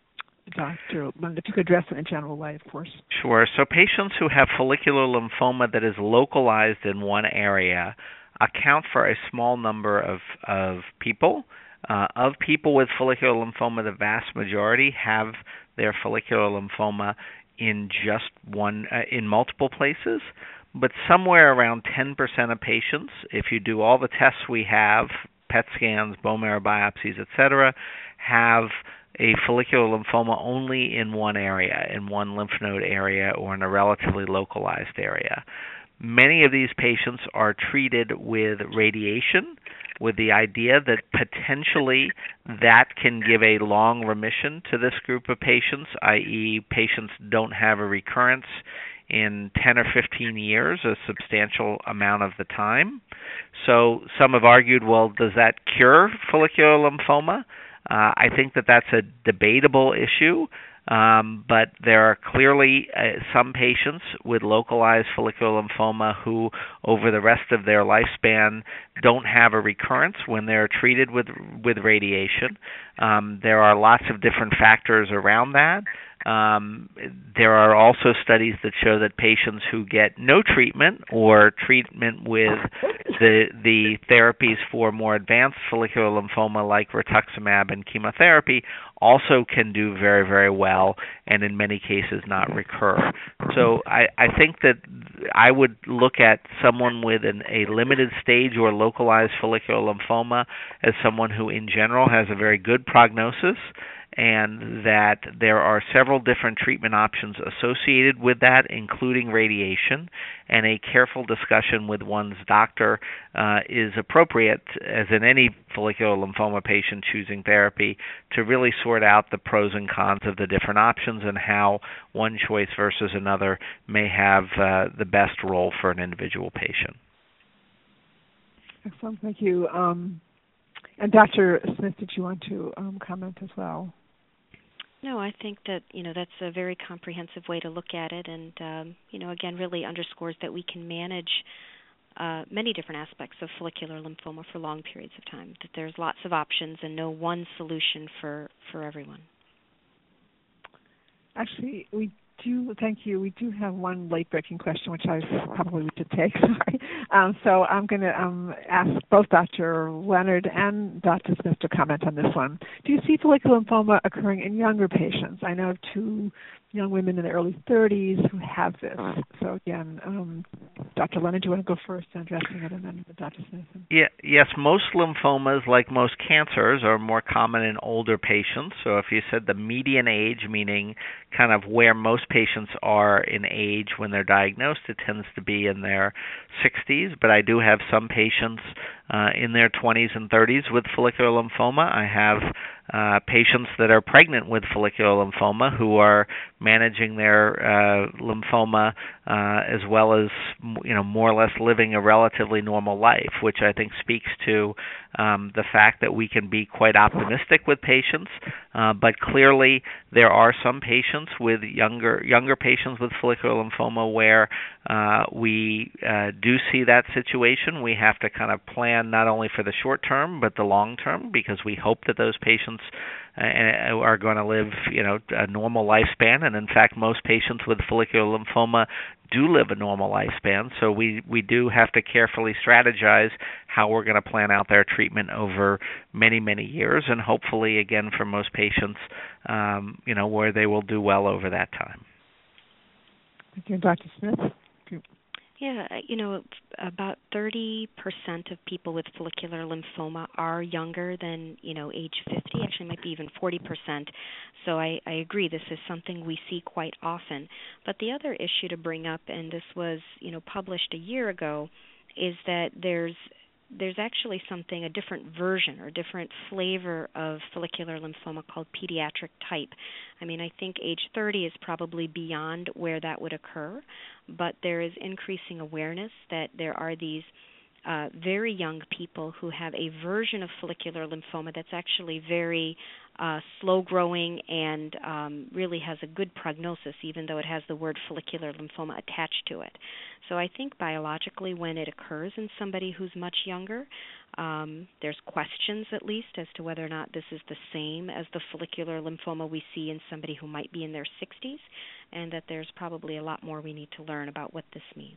Doctor Leonard, if you could address it in a general way, of course. Sure. So patients who have follicular lymphoma that is localized in one area account for a small number of, of people. Uh, of people with follicular lymphoma, the vast majority have their follicular lymphoma in just one, uh, in multiple places. But somewhere around ten percent of patients, if you do all the tests we have, P E T scans, bone marrow biopsies, et cetera, have a follicular lymphoma only in one area, in one lymph node area or in a relatively localized area. Many of these patients are treated with radiation, with the idea that potentially that can give a long remission to this group of patients, that is patients don't have a recurrence in ten or fifteen years, a substantial amount of the time. So some have argued, well, does that cure follicular lymphoma? Uh, I think that that's a debatable issue. Um, but there are clearly uh, some patients with localized follicular lymphoma who, over the rest of their lifespan, don't have a recurrence when they're treated with with radiation. Um, there are lots of different factors around that. Um, there are also studies that show that patients who get no treatment or treatment with the the therapies for more advanced follicular lymphoma like rituximab and chemotherapy also can do very, very well and in many cases not recur. So I, I think that I would look at someone with an, a limited stage or localized follicular lymphoma as someone who in general has a very good prognosis and that there are several different treatment options associated with that, including radiation, and a careful discussion with one's doctor uh, is appropriate, as in any follicular lymphoma patient choosing therapy, to really sort out the pros and cons of the different options and how one choice versus another may have uh, the best role for an individual patient. Excellent, thank you. Um, and Doctor Smith, did you want to um, comment as well? No, I think that, you know, that's a very comprehensive way to look at it, and um, you know, again, really underscores that we can manage uh, many different aspects of follicular lymphoma for long periods of time. That there's lots of options and no one solution for, for everyone. Actually, we do. Thank you. We do have one late-breaking question, which I probably should take. Sorry. Um, so I'm going to um, ask both Doctor Leonard and Doctor Smith to comment on this one. Do you see follicular lymphoma occurring in younger patients? I know of two young women in the early thirties who have this. So again, um, Doctor Leonard, do you want to go first in addressing it, and then Doctor Smith? Yeah, yes, most lymphomas, like most cancers, are more common in older patients. So if you said the median age, meaning kind of where most patients are in age when they're diagnosed, it tends to be in their sixties. But I do have some patients uh, in their twenties and thirties with follicular lymphoma. I have uh, patients that are pregnant with follicular lymphoma who are managing their uh, lymphoma uh, as well as, you know, more or less living a relatively normal life, which I think speaks to um, the fact that we can be quite optimistic with patients. Uh, but clearly, there are some patients with younger younger patients with follicular lymphoma where uh, we uh, do see that situation. We have to kind of plan not only for the short term but the long term, because we hope that those patients uh, are going to live, you know, a normal lifespan. And in fact, most patients with follicular lymphoma do live a normal lifespan. So we, we do have to carefully strategize how we're going to plan out their treatment over many, many years, and hopefully, again, for most patients, um, you know, where they will do well over that time. Thank you, Doctor Smith. Yeah, you know, about thirty percent of people with follicular lymphoma are younger than, you know, age fifty. Actually, it might be even forty percent. So I, I agree, this is something we see quite often. But the other issue to bring up, and this was, you know, published a year ago, is that there's there's actually something, a different version or different flavor of follicular lymphoma called pediatric type. I mean, I think age thirty is probably beyond where that would occur, but there is increasing awareness that there are these uh, very young people who have a version of follicular lymphoma that's actually very uh, slow-growing and um, really has a good prognosis, even though it has the word follicular lymphoma attached to it. So I think biologically, when it occurs in somebody who's much younger, um, there's questions at least as to whether or not this is the same as the follicular lymphoma we see in somebody who might be in their sixties, and that there's probably a lot more we need to learn about what this means.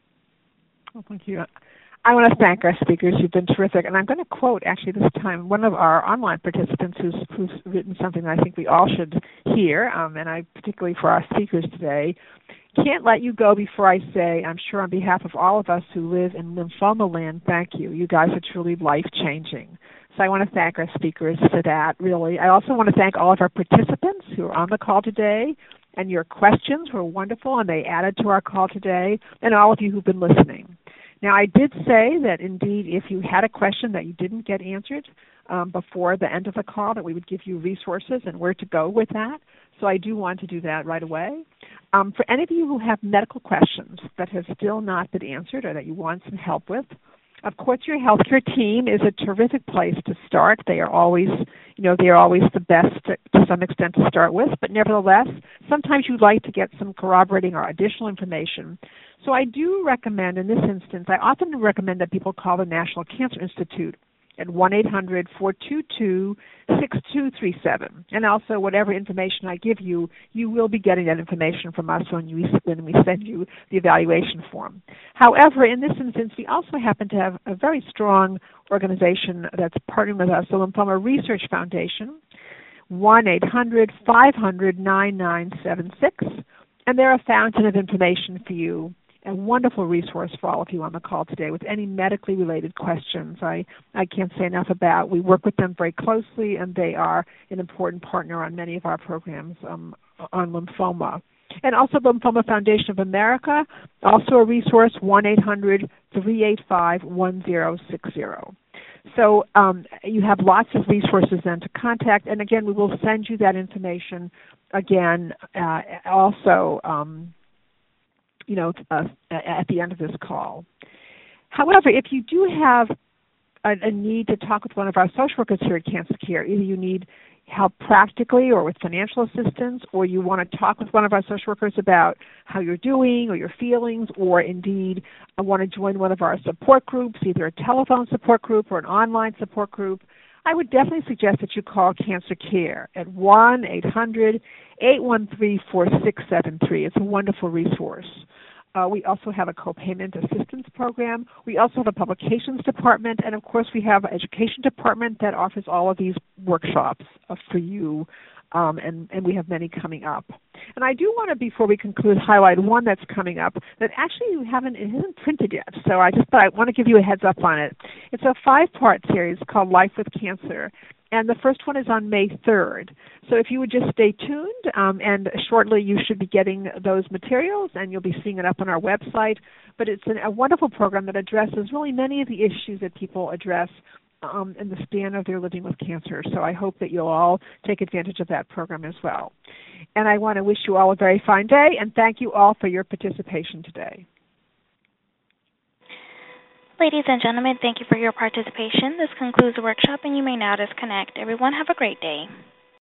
Well, thank you. I want to thank our speakers. You've been terrific. And I'm going to quote, actually, this time, one of our online participants who's, who's written something that I think we all should hear, um, and I particularly for our speakers today. Can't let you go before I say, I'm sure on behalf of all of us who live in lymphoma land, thank you. You guys are truly life-changing. So I want to thank our speakers for that, really. I also want to thank all of our participants who are on the call today, and your questions were wonderful, and they added to our call today, and all of you who've been listening. Now, I did say that, indeed, if you had a question that you didn't get answered um, before the end of the call, that we would give you resources and where to go with that. So I do want to do that right away. Um, for any of you who have medical questions that have still not been answered or that you want some help with, of course, your healthcare team is a terrific place to start. They are always, you know, they are always the best to, to some extent to start with. But nevertheless, sometimes you'd like to get some corroborating or additional information. So I do recommend, in this instance, I often recommend that people call the National Cancer Institute at one eight hundred, four two two, six two three seven. And also, whatever information I give you, you will be getting that information from us when, you, when we send you the evaluation form. However, in this instance, we also happen to have a very strong organization that's partnering with us, the Lymphoma Research Foundation, one eight hundred, five hundred, nine nine seven six. And they're a fountain of information for you a wonderful resource for all of you on the call today with any medically related questions. I, I can't say enough about. We work with them very closely, and they are an important partner on many of our programs um, on lymphoma. And also Lymphoma Foundation of America, also a resource, one eight hundred, three eight five, one zero six zero. So um, you have lots of resources then to contact, and again, we will send you that information again uh, also, um, you know, uh, at the end of this call. However, if you do have a, a need to talk with one of our social workers here at Cancer Care, either you need help practically or with financial assistance, or you want to talk with one of our social workers about how you're doing or your feelings, or indeed uh, want to join one of our support groups, either a telephone support group or an online support group, I would definitely suggest that you call Cancer Care at one eight hundred, eight one three, four six seven three. It's a wonderful resource. Uh, we also have a co-payment assistance program. We also have a publications department, and of course we have an education department that offers all of these workshops uh, for you, um, and, and we have many coming up. And I do want to, before we conclude, highlight one that's coming up that actually you haven't, it isn't printed yet, so I just thought I want to give you a heads up on it. It's a five-part series called Life with Cancer, and the first one is on May third. So if you would just stay tuned, um, and shortly you should be getting those materials, and you'll be seeing it up on our website. But it's an, a wonderful program that addresses really many of the issues that people address um, in the span of their living with cancer. So I hope that you'll all take advantage of that program as well. And I want to wish you all a very fine day, and thank you all for your participation today. Ladies and gentlemen, thank you for your participation. This concludes the workshop, and you may now disconnect. Everyone, have a great day.